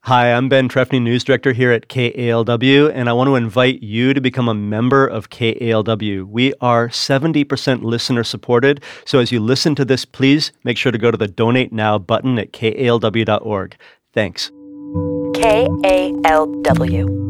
Hi, I'm Ben Trefny, News Director here at KALW, and I want to invite you to become a member of KALW. We are 70% listener supported, so as you listen to this, please make sure to go to the Donate Now button at kalw.org. Thanks. KALW.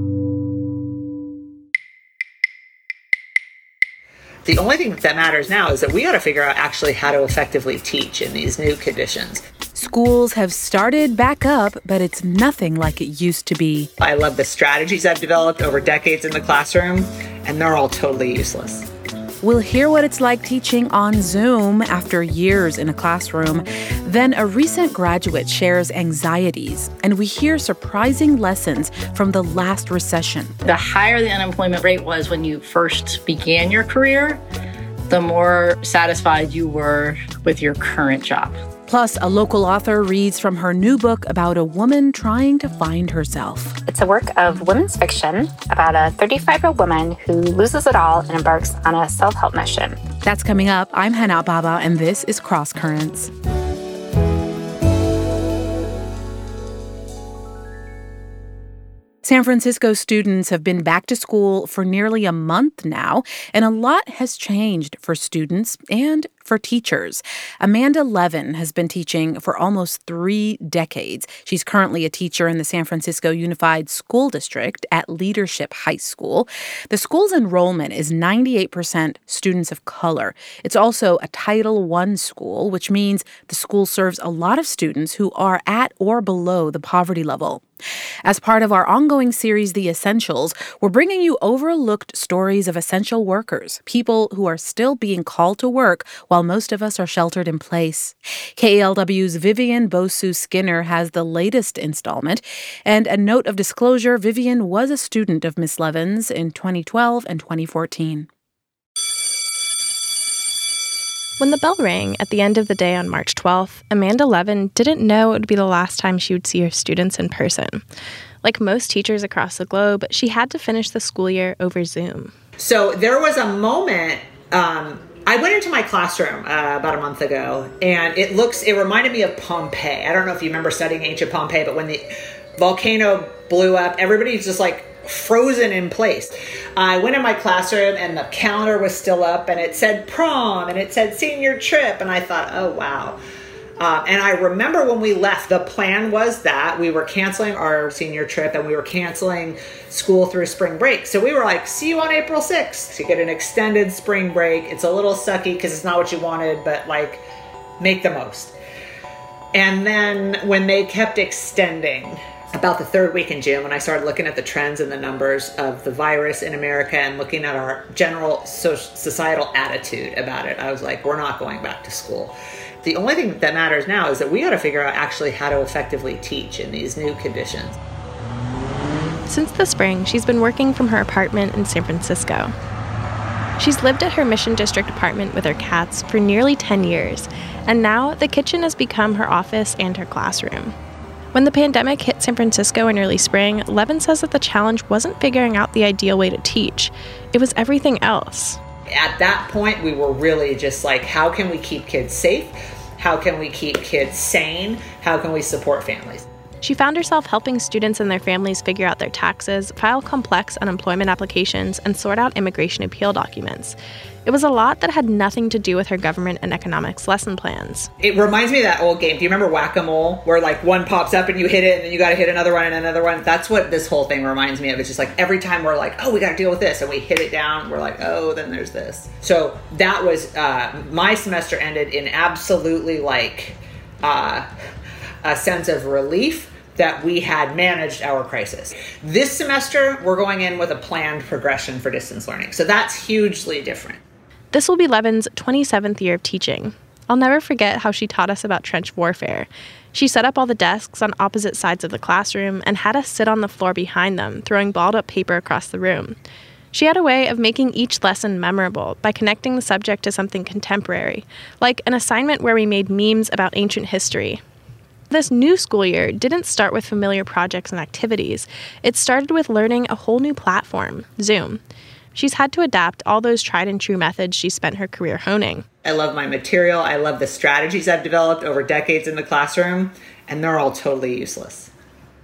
The only thing that matters now is that we got to figure out actually how to effectively teach in these new conditions. Schools have started back up, but it's nothing like it used to be. I love the strategies I've developed over decades in the classroom, and they're all totally useless. We'll hear what it's like teaching on Zoom after years in a classroom. Then a recent graduate shares anxieties, and we hear surprising lessons from the last recession. The higher the unemployment rate was when you first began your career, the more satisfied you were with your current job. Plus, a local author reads from her new book about a woman trying to find herself. It's a work of women's fiction about a 35-year-old woman who loses it all and embarks on a self-help mission. That's coming up. I'm Hannah Baba, and this is Cross Currents. San Francisco students have been back to school for nearly a month now, and a lot has changed for students and for teachers. Amanda Levin has been teaching for almost 3 decades. She's currently a teacher in the San Francisco Unified School District at Leadership High School. The school's enrollment is 98% students of color. It's also a Title I school, which means the school serves a lot of students who are at or below the poverty level. As part of our ongoing series, The Essentials, we're bringing you overlooked stories of essential workers, people who are still being called to work while most of us are sheltered in place. KALW's Vivian Bosu-Skinner has the latest installment. And a note of disclosure, Vivian was a student of Miss Levin's in 2012 and 2014. When the bell rang at the end of the day on March 12th, Amanda Levin didn't know it would be the last time she would see her students in person. Like most teachers across the globe, she had to finish the school year over Zoom. So there was a moment, I went into my classroom about a month ago, and it reminded me of Pompeii. I don't know if you remember studying ancient Pompeii, but when the volcano blew up, everybody's just like frozen in place. I went in my classroom and the calendar was still up and it said prom and it said senior trip. And I thought, oh, wow. And I remember when we left, the plan was that we were canceling our senior trip and we were canceling school through spring break. So we were like, see you on April 6th. You get an extended spring break. It's a little sucky because it's not what you wanted, but like make the most. And then when they kept extending, about the 3rd week in June, when I started looking at the trends and the numbers of the virus in America and looking at our general societal attitude about it, I was like, we're not going back to school. The only thing that matters now is that we got to figure out actually how to effectively teach in these new conditions. Since the spring, she's been working from her apartment in San Francisco. She's lived at her Mission District apartment with her cats for nearly 10 years, and now the kitchen has become her office and her classroom. When the pandemic hit San Francisco in early spring, Levin says that the challenge wasn't figuring out the ideal way to teach. It was everything else. At that point, we were really just like, how can we keep kids safe? How can we keep kids sane? How can we support families? She found herself helping students and their families figure out their taxes, file complex unemployment applications, and sort out immigration appeal documents. It was a lot that had nothing to do with her government and economics lesson plans. It reminds me of that old game. Do you remember Whack-A-Mole, where like one pops up and you hit it and then you got to hit another one and another one? That's what this whole thing reminds me of. It's just like every time we're like, oh, we got to deal with this, and we hit it down, we're like, oh, then there's this. So that was, my semester ended in absolutely like a sense of relief that we had managed our crisis. This semester, we're going in with a planned progression for distance learning. So that's hugely different. This will be Levin's 27th year of teaching. I'll never forget how she taught us about trench warfare. She set up all the desks on opposite sides of the classroom and had us sit on the floor behind them, throwing balled up paper across the room. She had a way of making each lesson memorable by connecting the subject to something contemporary, like an assignment where we made memes about ancient history. This new school year didn't start with familiar projects and activities. It started with learning a whole new platform, Zoom. She's had to adapt all those tried and true methods she spent her career honing. I love my material. I love the strategies I've developed over decades in the classroom, and they're all totally useless.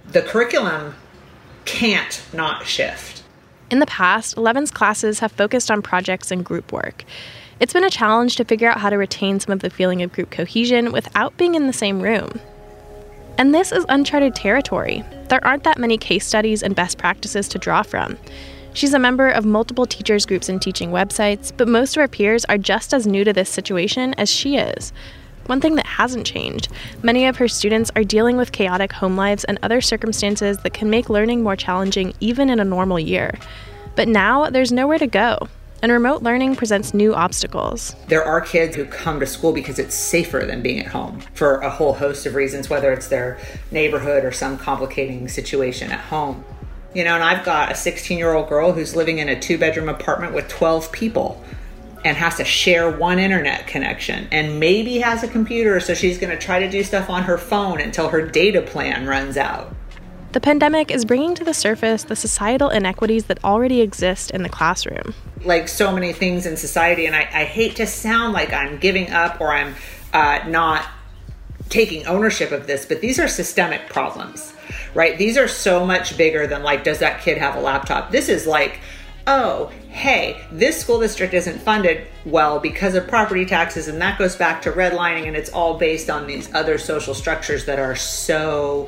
The curriculum can't not shift. In the past, 11's classes have focused on projects and group work. It's been a challenge to figure out how to retain some of the feeling of group cohesion without being in the same room. And this is uncharted territory. There aren't that many case studies and best practices to draw from. She's a member of multiple teachers groups and teaching websites, but most of her peers are just as new to this situation as she is. One thing that hasn't changed, many of her students are dealing with chaotic home lives and other circumstances that can make learning more challenging even in a normal year. But now there's nowhere to go, and remote learning presents new obstacles. There are kids who come to school because it's safer than being at home for a whole host of reasons, whether it's their neighborhood or some complicating situation at home. And I've got a 16-year-old girl who's living in a 2-bedroom apartment with 12 people and has to share one internet connection and maybe has a computer, so she's going to try to do stuff on her phone until her data plan runs out. The pandemic is bringing to the surface the societal inequities that already exist in the classroom. Like so many things in society, and I hate to sound like I'm giving up or I'm not taking ownership of this, but these are systemic problems, right? These are so much bigger than like, does that kid have a laptop? This is like, oh, hey, this school district isn't funded well because of property taxes, and that goes back to redlining, and it's all based on these other social structures that are so,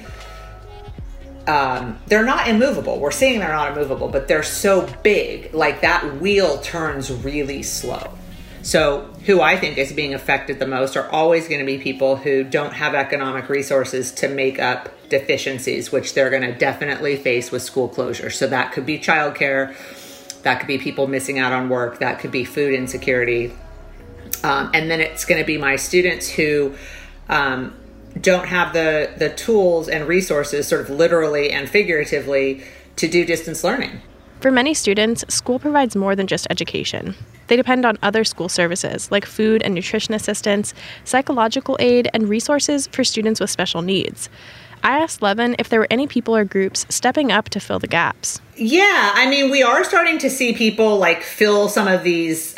they're not immovable. We're saying they're not immovable, but they're so big, like that wheel turns really slow. So who I think is being affected the most are always going to be people who don't have economic resources to make up deficiencies, which they're going to definitely face with school closure. So that could be childcare, that could be people missing out on work, that could be food insecurity. And then it's going to be my students who don't have the tools and resources, sort of literally and figuratively, to do distance learning. For many students, school provides more than just education. They depend on other school services like food and nutrition assistance, psychological aid, and resources for students with special needs. I asked Levin if there were any people or groups stepping up to fill the gaps. Yeah, I mean, we are starting to see people like fill some of these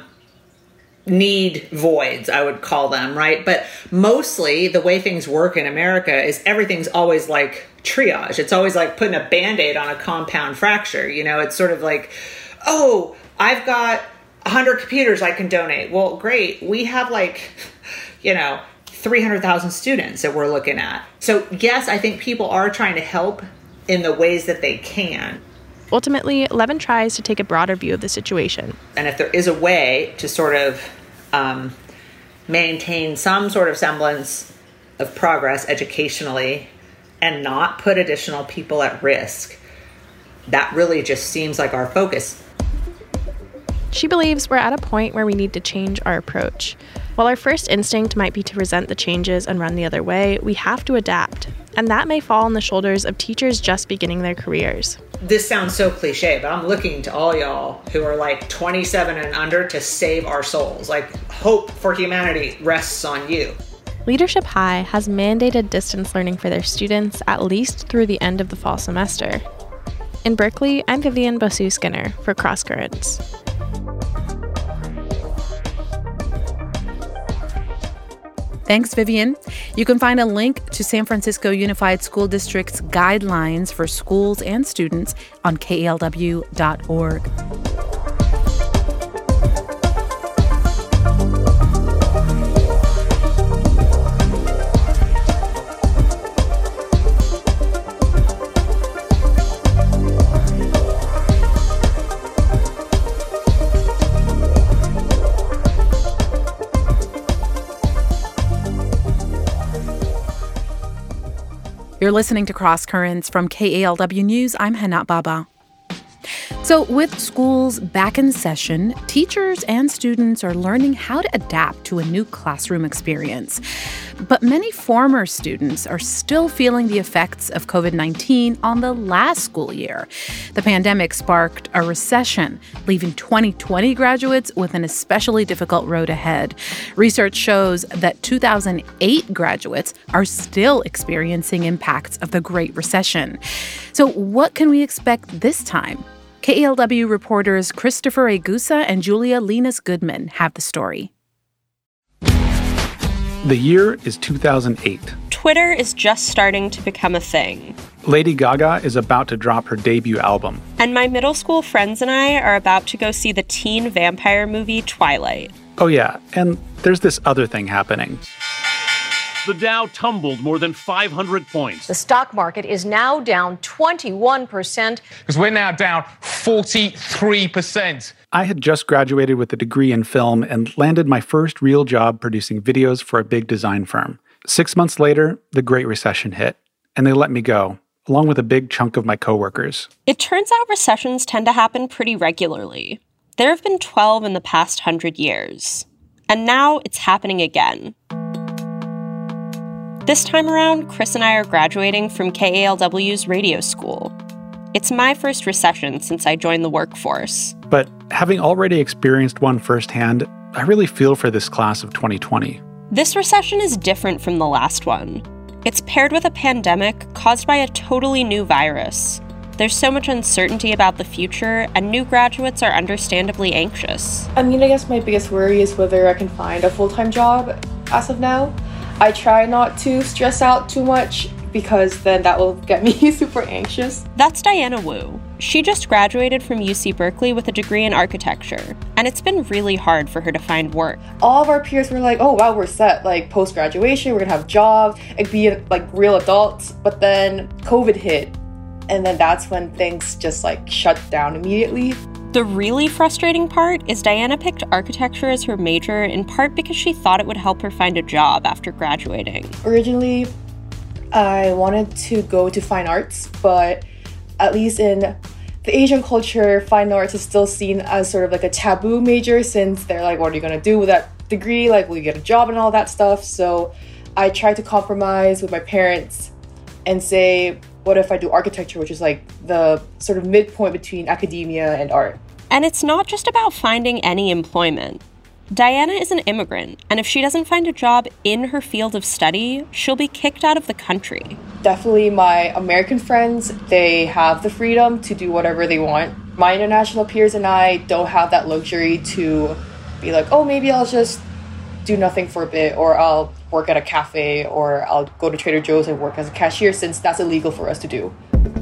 need voids, I would call them, right? But mostly the way things work in America is everything's always like triage. It's always like putting a Band-Aid on a compound fracture. It's sort of like, oh, I've got 100 computers I can donate. Well, great. We have 300,000 students that we're looking at. So yes, I think people are trying to help in the ways that they can. Ultimately, Levin tries to take a broader view of the situation. And if there is a way to sort of maintain some sort of semblance of progress educationally and not put additional people at risk, that really just seems like our focus. She believes we're at a point where we need to change our approach. While our first instinct might be to resent the changes and run the other way, we have to adapt. And that may fall on the shoulders of teachers just beginning their careers. This sounds so cliche, but I'm looking to all y'all who are like 27 and under to save our souls. Like, hope for humanity rests on you. Leadership High has mandated distance learning for their students at least through the end of the fall semester. In Berkeley, I'm Vivian Bosu-Skinner for Cross Currents. Thanks, Vivian. You can find a link to San Francisco Unified School District's guidelines for schools and students on KALW.org. You're listening to Cross Currents from KALW News. I'm Hannat Baba. So with schools back in session, teachers and students are learning how to adapt to a new classroom experience. But many former students are still feeling the effects of COVID-19 on the last school year. The pandemic sparked a recession, leaving 2020 graduates with an especially difficult road ahead. Research shows that 2008 graduates are still experiencing impacts of the Great Recession. So what can we expect this time? KALW reporters Christopher Agusa and Julia Linas-Goodman have the story. The year is 2008. Twitter is just starting to become a thing. Lady Gaga is about to drop her debut album. And my middle school friends and I are about to go see the teen vampire movie Twilight. Oh yeah, and there's this other thing happening. The Dow tumbled more than 500 points. The stock market is now down 21%. Because we're now down 43%. I had just graduated with a degree in film and landed my first real job producing videos for a big design firm. 6 months later, the Great Recession hit, and they let me go, along with a big chunk of my coworkers. It turns out recessions tend to happen pretty regularly. There have been 12 in the past 100 years. And now it's happening again. This time around, Chris and I are graduating from KALW's radio school. It's my first recession since I joined the workforce. But having already experienced one firsthand, I really feel for this class of 2020. This recession is different from the last one. It's paired with a pandemic caused by a totally new virus. There's so much uncertainty about the future, and new graduates are understandably anxious. I guess my biggest worry is whether I can find a full-time job as of now. I try not to stress out too much because then that will get me super anxious. That's Diana Wu. She just graduated from UC Berkeley with a degree in architecture, and it's been really hard for her to find work. All of our peers were like, oh wow, we're set, post-graduation, we're gonna have jobs, and be real adults, but then COVID hit, and then that's when things just shut down immediately. The really frustrating part is Diana picked architecture as her major in part because she thought it would help her find a job after graduating. Originally, I wanted to go to fine arts, but at least in the Asian culture, fine arts is still seen as sort of a taboo major since they're what are you going to do with that degree? Will you get a job and all that stuff? So I tried to compromise with my parents and say, what if I do architecture, which is the sort of midpoint between academia and art. And it's not just about finding any employment. Diana is an immigrant, and if she doesn't find a job in her field of study, she'll be kicked out of the country. Definitely my American friends, they have the freedom to do whatever they want. My international peers and I don't have that luxury to be oh, maybe I'll just do nothing for a bit, or I'll work at a cafe, or I'll go to Trader Joe's and work as a cashier, since that's illegal for us to do.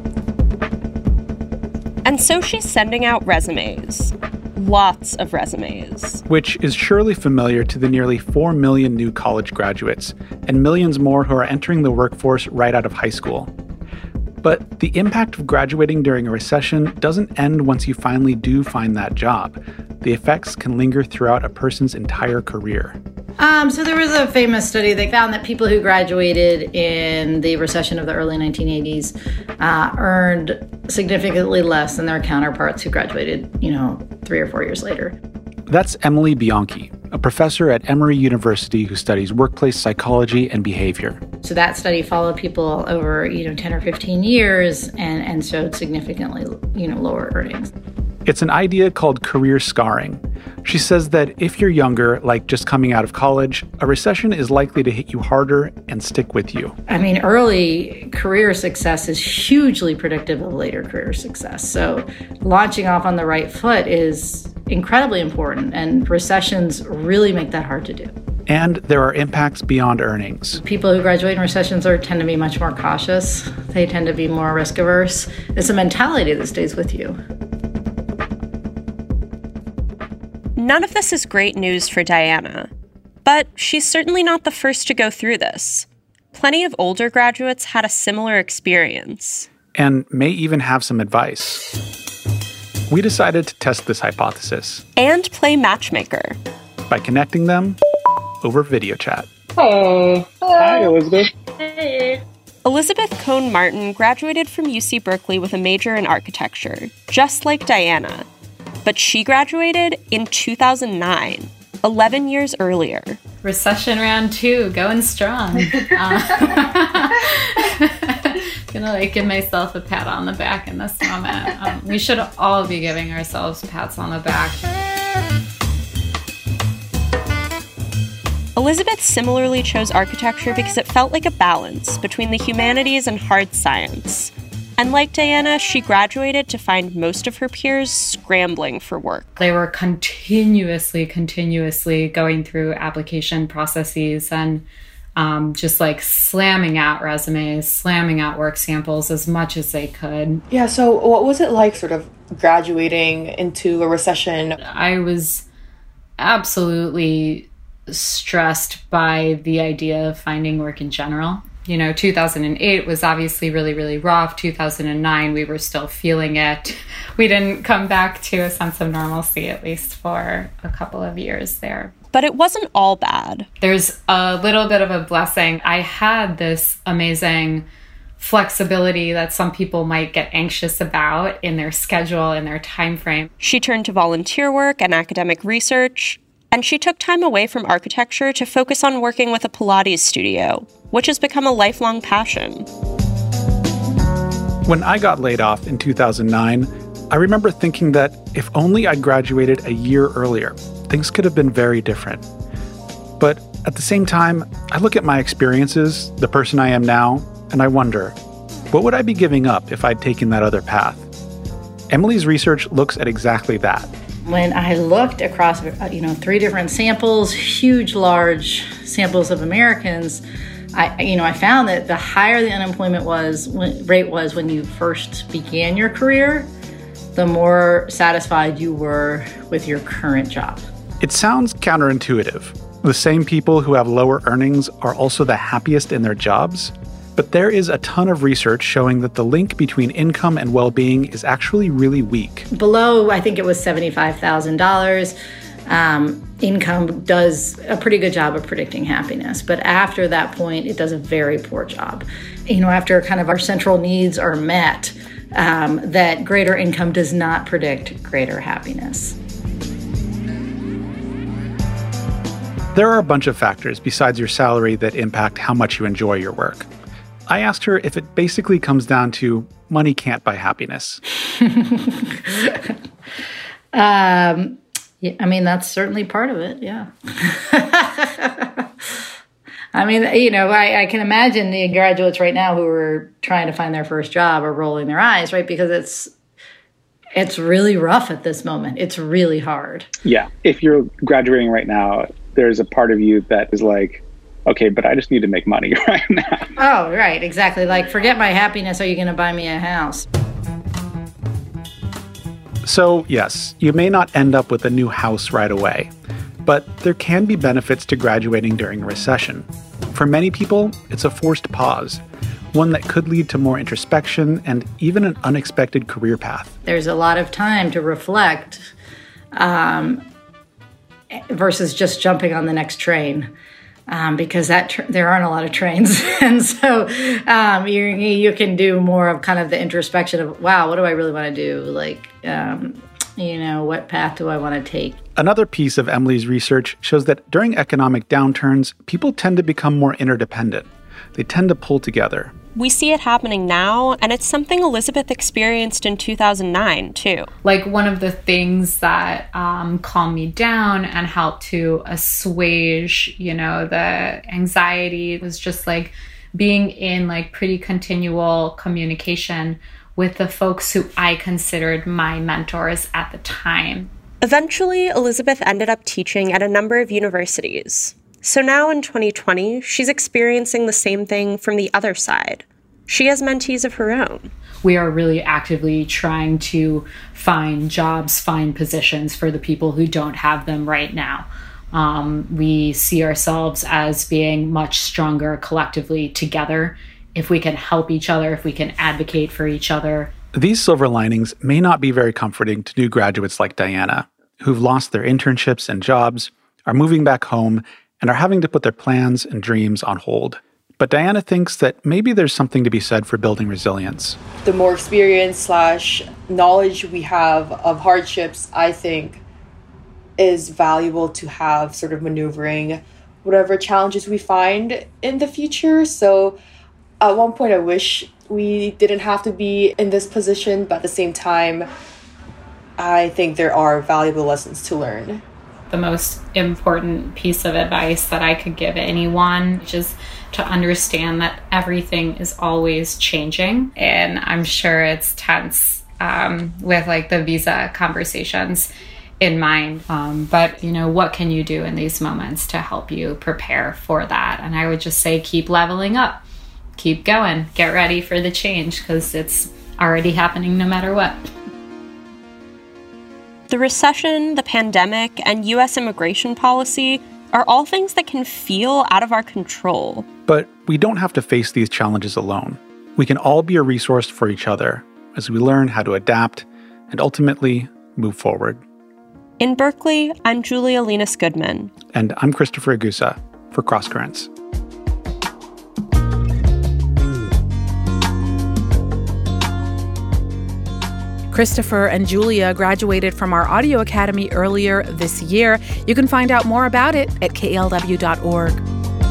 And so she's sending out resumes. Lots of resumes. Which is surely familiar to the nearly 4 million new college graduates, and millions more who are entering the workforce right out of high school. But the impact of graduating during a recession doesn't end once you finally do find that job. The effects can linger throughout a person's entire career. So there was a famous study that found that people who graduated in the recession of the early 1980s earned significantly less than their counterparts who graduated, 3 or 4 years later. That's Emily Bianchi, a professor at Emory University who studies workplace psychology and behavior. So that study followed people over, 10 or 15 years and showed significantly, lower earnings. It's an idea called career scarring. She says that if you're younger, just coming out of college, a recession is likely to hit you harder and stick with you. Early career success is hugely predictive of later career success. So launching off on the right foot is incredibly important, and recessions really make that hard to do. And there are impacts beyond earnings. People who graduate in recessions tend to be much more cautious. They tend to be more risk averse. It's a mentality that stays with you. None of this is great news for Diana, but she's certainly not the first to go through this. Plenty of older graduates had a similar experience. And may even have some advice. We decided to test this hypothesis. And play matchmaker. By connecting them over video chat. Oh, hi, Elizabeth. Hey. Elizabeth Cohn Martin graduated from UC Berkeley with a major in architecture, just like Diana. But she graduated in 2009, 11 years earlier. Recession round 2, going strong. Gonna give myself a pat on the back in this moment. We should all be giving ourselves pats on the back. Elizabeth similarly chose architecture because it felt like a balance between the humanities and hard science. And like Diana, she graduated to find most of her peers scrambling for work. They were continuously going through application processes. And just like slamming out resumes, slamming out work samples as much as they could. Yeah, so what was it like sort of graduating into a recession? I was absolutely stressed by the idea of finding work in general. 2008 was obviously really, really rough. 2009, we were still feeling it. We didn't come back to a sense of normalcy, at least for a couple of years there. But it wasn't all bad. There's a little bit of a blessing. I had this amazing flexibility that some people might get anxious about in their schedule, in their time frame. She turned to volunteer work and academic research, and she took time away from architecture to focus on working with a Pilates studio, which has become a lifelong passion. When I got laid off in 2009, I remember thinking that if only I'd graduated a year earlier, things could have been very different. But at the same time, I look at my experiences, the person I am now, and I wonder, what would I be giving up if I'd taken that other path? Emily's research looks at exactly that. When I looked across, 3 different samples, huge, large samples of Americans, I found that the higher the unemployment rate was when you first began your career, the more satisfied you were with your current job. It sounds counterintuitive. The same people who have lower earnings are also the happiest in their jobs. But there is a ton of research showing that the link between income and well-being is actually really weak. Below, I think it was $75,000, income does a pretty good job of predicting happiness. But after that point, it does a very poor job. After kind of our central needs are met, that greater income does not predict greater happiness. There are a bunch of factors besides your salary that impact how much you enjoy your work. I asked her if it basically comes down to money can't buy happiness. That's certainly part of it, yeah. I can imagine the graduates right now who are trying to find their first job are rolling their eyes, right? Because it's really rough at this moment. It's really hard. Yeah. If you're graduating right now, there's a part of you that is like, okay, but I just need to make money right now. Oh, right, exactly. Like, forget my happiness. Are you going to buy me a house? So, yes, you may not end up with a new house right away, but there can be benefits to graduating during a recession. For many people, it's a forced pause, one that could lead to more introspection and even an unexpected career path. There's a lot of time to reflect versus just jumping on the next train. Because there aren't a lot of trains. And so you can do more of kind of the introspection of, wow, what do I really want to do? Like, what path do I want to take? Another piece of Emily's research shows that during economic downturns, people tend to become more interdependent. They tend to pull together. We see it happening now, and it's something Elizabeth experienced in 2009, too. Like, one of the things that calmed me down and helped to assuage, the anxiety was just, like, being in, like, pretty continual communication with the folks who I considered my mentors at the time. Eventually, Elizabeth ended up teaching at a number of universities. So now in 2020, she's experiencing the same thing from the other side. She has mentees of her own. We are really actively trying to find jobs, find positions for the people who don't have them right now. We see ourselves as being much stronger collectively together if we can help each other, if we can advocate for each other. These silver linings may not be very comforting to new graduates like Diana, who've lost their internships and jobs, are moving back home, and are having to put their plans and dreams on hold. But Diana thinks that maybe there's something to be said for building resilience. The more experience / knowledge we have of hardships, I think, is valuable to have sort of maneuvering whatever challenges we find in the future. So at one point, I wish we didn't have to be in this position, but at the same time, I think there are valuable lessons to learn. The most important piece of advice that I could give anyone is just to understand that everything is always changing. And I'm sure it's tense with like the visa conversations in mind. But, what can you do in these moments to help you prepare for that? And I would just say, keep leveling up, keep going, get ready for the change, because it's already happening no matter what. The recession, the pandemic, and U.S. immigration policy are all things that can feel out of our control. But we don't have to face these challenges alone. We can all be a resource for each other as we learn how to adapt and ultimately move forward. In Berkeley, I'm Julia Linus Goodman. And I'm Christopher Agusa for Cross Currents. Christopher and Julia graduated from our audio academy earlier this year. You can find out more about it at klw.org.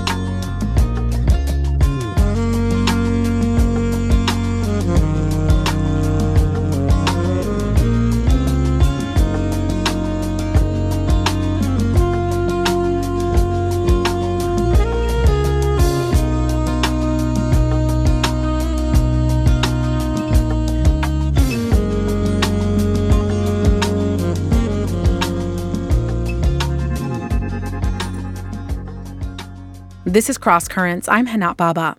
This is Cross Currents. I'm Hanat Baba.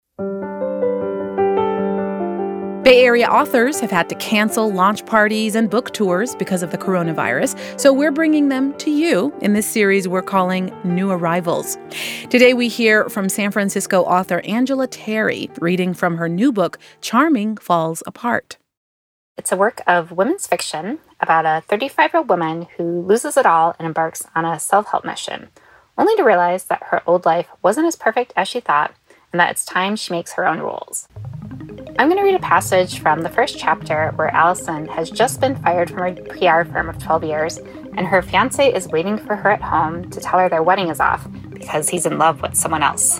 Bay Area authors have had to cancel launch parties and book tours because of the coronavirus, so we're bringing them to you in this series we're calling New Arrivals. Today we hear from San Francisco author Angela Terry, reading from her new book, Charming Falls Apart. It's a work of women's fiction about a 35-year-old woman who loses it all and embarks on a self-help mission, only to realize that her old life wasn't as perfect as she thought, and that it's time she makes her own rules. I'm going to read a passage from the first chapter where Allison has just been fired from her PR firm of 12 years, and her fiancé is waiting for her at home to tell her their wedding is off because he's in love with someone else.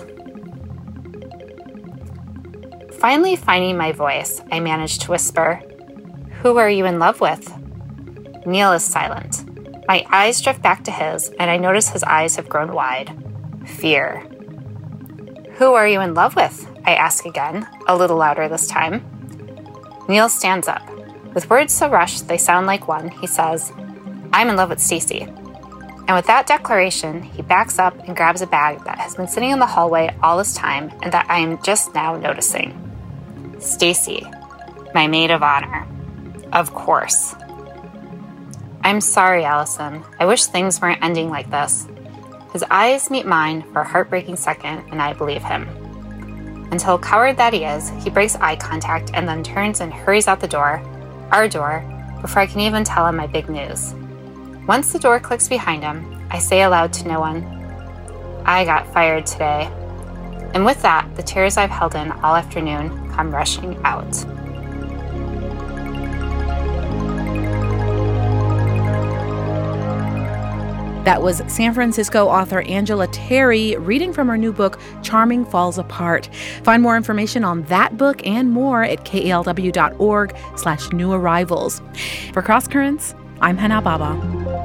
Finally finding my voice, I managed to whisper, "Who are you in love with?" Neil is silent. My eyes drift back to his, and I notice his eyes have grown wide. Fear. "Who are you in love with?" I ask again, a little louder this time. Neil stands up. With words so rushed they sound like one, he says, "I'm in love with Stacy." And with that declaration, he backs up and grabs a bag that has been sitting in the hallway all this time and that I am just now noticing. Stacy, my maid of honor. Of course. "I'm sorry, Allison. I wish things weren't ending like this." His eyes meet mine for a heartbreaking second, and I believe him. Until coward that he is, he breaks eye contact and then turns and hurries out the door, our door, before I can even tell him my big news. Once the door clicks behind him, I say aloud to no one, "I got fired today." And with that, the tears I've held in all afternoon come rushing out. That was San Francisco author Angela Terry reading from her new book, Charming Falls Apart. Find more information on that book and more at klw.org/newarrivals. For Cross Currents, I'm Hanat Baba.